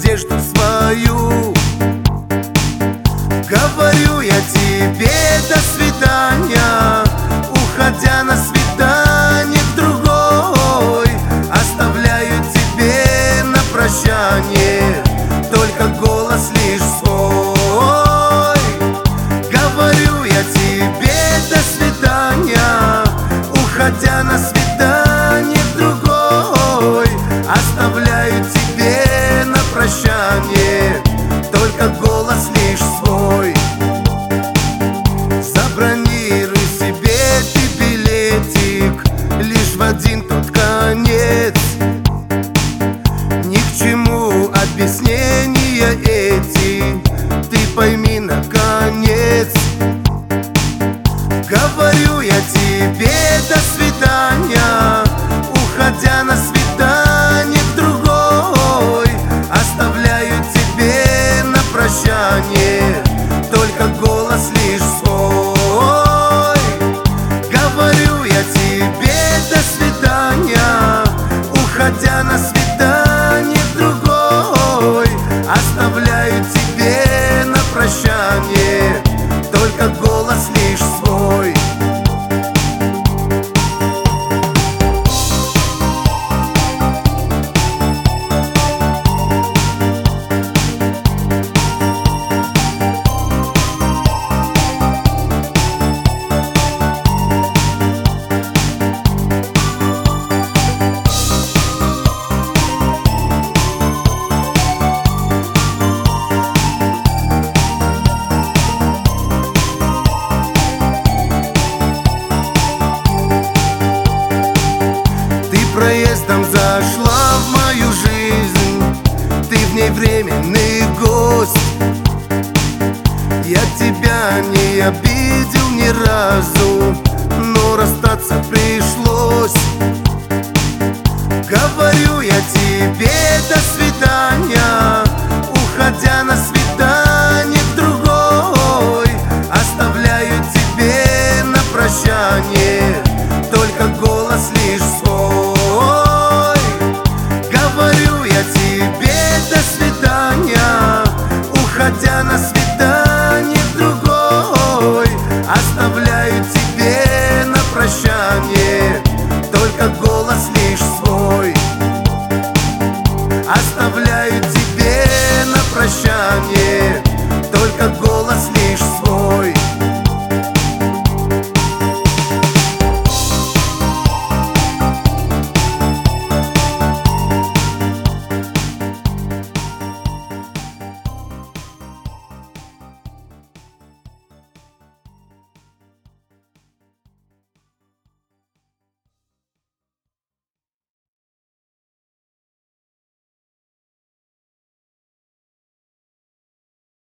надежду свою. Говорю я тебе до свидания, уходя на свидание к другой. Оставляю тебе на прощание только голос лишь свой. Говорю я тебе до свидания, уходя на свидание к другой. Оставляю тебе на прощание только голос лишь свой. Забронируй себе ты билетик лишь в один тот конец. Ни к чему объяснения эти, ты пойми наконец. Говорю я тебе до свидания, уходя на свидание к другой. Оставляю тебе на прощание только голос лишь свой. Говорю я тебе до свидания, уходя на свидание к другой. Оставляю тебе на прощание только голос лишь свой. Проездом зашла в мою жизнь, ты в ней временный гость. Я тебя не обидел ни разу, но расстаться пришлось. Говорю я тебе до свидания, уходя на свидание к другой. Оставляю тебе на прощание только голос лишь свой. Говорю я тебе до свидания.